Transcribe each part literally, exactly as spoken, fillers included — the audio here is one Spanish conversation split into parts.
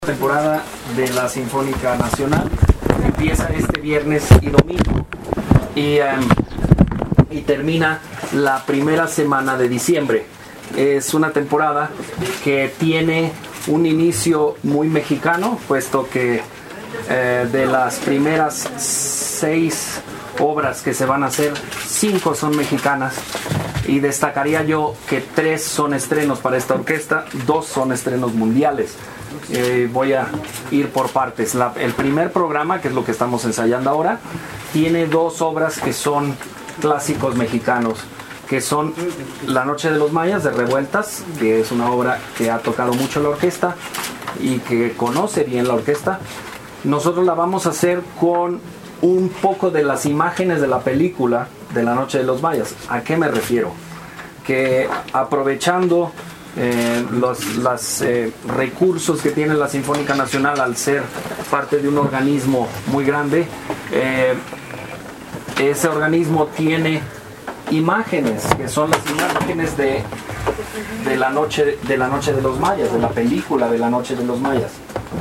Temporada de la Sinfónica Nacional empieza este viernes y domingo y, um, y termina la primera semana de diciembre. Es una temporada que tiene un inicio muy mexicano, puesto que eh, de las primeras seis obras que se van a hacer, cinco son mexicanas, y destacaría yo que tres son estrenos para esta orquesta, dos son estrenos mundiales. Eh, voy a ir por partes. La, el primer programa, que es lo que estamos ensayando ahora, tiene dos obras que son clásicos mexicanos, que son La Noche de los Mayas de Revueltas, que es una obra que ha tocado mucho la orquesta y que conoce bien la orquesta. Nosotros la vamos a hacer con un poco de las imágenes de la película de La Noche de los Mayas. ¿A qué me refiero? Que aprovechando Eh, los las, eh, recursos que tiene la Sinfónica Nacional al ser parte de un organismo muy grande, eh, ese organismo tiene imágenes que son las imágenes de, de, la noche, de la Noche de los Mayas, de la película de La Noche de los Mayas.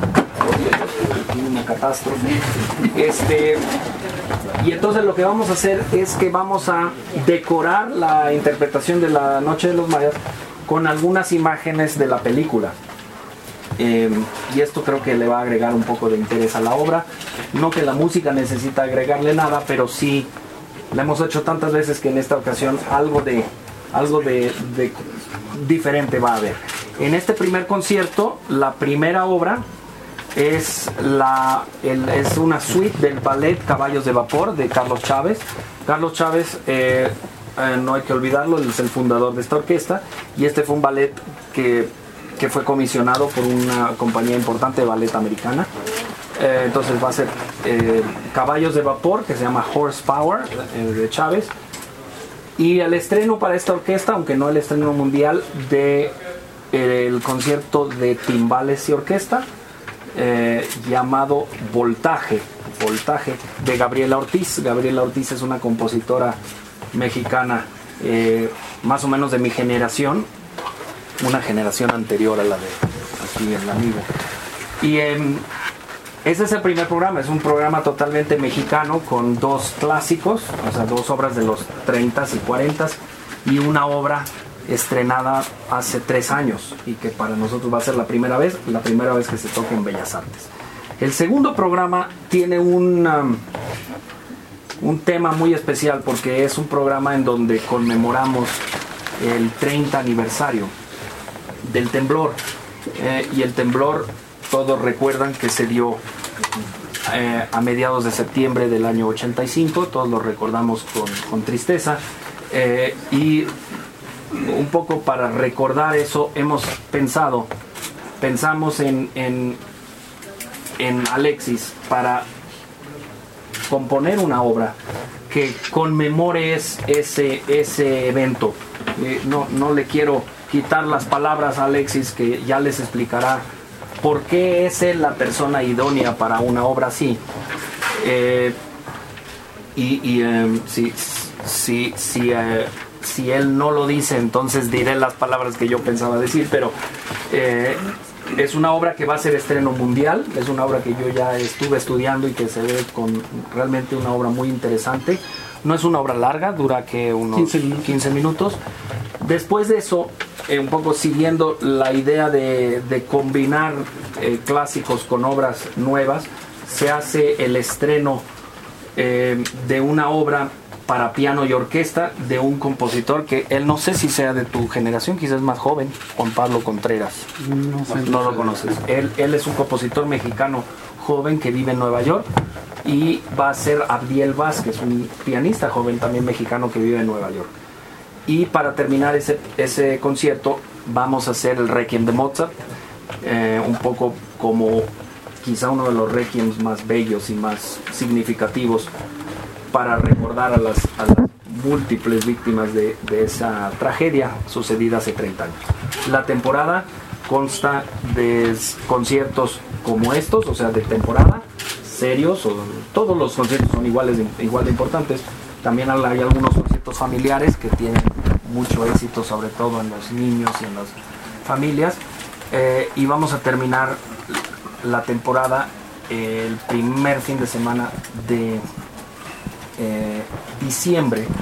Tiene una catástrofe. Este, y entonces lo que vamos a hacer es que vamos a decorar la interpretación de La Noche de los Mayas con algunas imágenes de la película. Eh, y esto creo que le va a agregar un poco de interés a la obra. No que la música necesita agregarle nada, pero sí la hemos hecho tantas veces que en esta ocasión algo de, algo de, de diferente va a haber. En este primer concierto, la primera obra es, la, el, es una suite del ballet Caballos de Vapor de Carlos Chávez. Carlos Chávez, eh, Eh, no hay que olvidarlo, él es el fundador de esta orquesta, y este fue un ballet que, que fue comisionado por una compañía importante de ballet americana. Eh, entonces va a ser eh, Caballos de Vapor, que se llama Horsepower, eh, de Chávez, y el estreno para esta orquesta, aunque no el estreno mundial, de eh, el concierto de timbales y orquesta eh, llamado Voltaje, Voltaje de Gabriela Ortiz. Gabriela Ortiz es una compositora mexicana, eh, más o menos de mi generación, una generación anterior a la de aquí el amigo. Y eh, ese es el primer programa, es un programa totalmente mexicano con dos clásicos, o sea, dos obras de los treintas y cuarentas y una obra estrenada hace tres años y que para nosotros va a ser la primera vez, la primera vez que se toca en Bellas Artes. El segundo programa tiene un um, un tema muy especial porque es un programa en donde conmemoramos el treinta aniversario del temblor, eh, y el temblor, todos recuerdan que se dio eh, a mediados de septiembre del año ochenta y cinco, todos lo recordamos con, con tristeza, eh, y un poco para recordar eso hemos pensado, pensamos en, en, en Alexis para componer una obra que conmemore ese, ese evento. Eh, no, no le quiero quitar las palabras a Alexis, que ya les explicará por qué es él la persona idónea para una obra así. Eh, y y eh, si, si, si, eh, si él no lo dice, entonces diré las palabras que yo pensaba decir, pero eh, es una obra que va a ser estreno mundial, es una obra que yo ya estuve estudiando y que se ve con realmente una obra muy interesante. No es una obra larga, dura que unos quince minutos. quince minutos. Después de eso, eh, un poco siguiendo la idea de, de combinar eh, clásicos con obras nuevas, se hace el estreno eh, de una obra para piano y orquesta de un compositor que él no sé si sea de tu generación, quizás más joven, Juan Pablo Contreras. No, sé, no lo conoces. Él, él es un compositor mexicano joven que vive en Nueva York, y va a ser Abdiel Vázquez, un pianista joven también mexicano que vive en Nueva York. Y para terminar ese, ese concierto vamos a hacer el Requiem de Mozart, eh, un poco como quizá uno de los requiems más bellos y más significativos para recordar a las, a las múltiples víctimas de, de esa tragedia sucedida hace treinta años. La temporada consta de conciertos como estos, o sea, de temporada, serios, o todos los conciertos son iguales de, igual de importantes. También hay algunos conciertos familiares que tienen mucho éxito, sobre todo en los niños y en las familias. Eh, y vamos a terminar la temporada el primer fin de semana de eh, diciembre.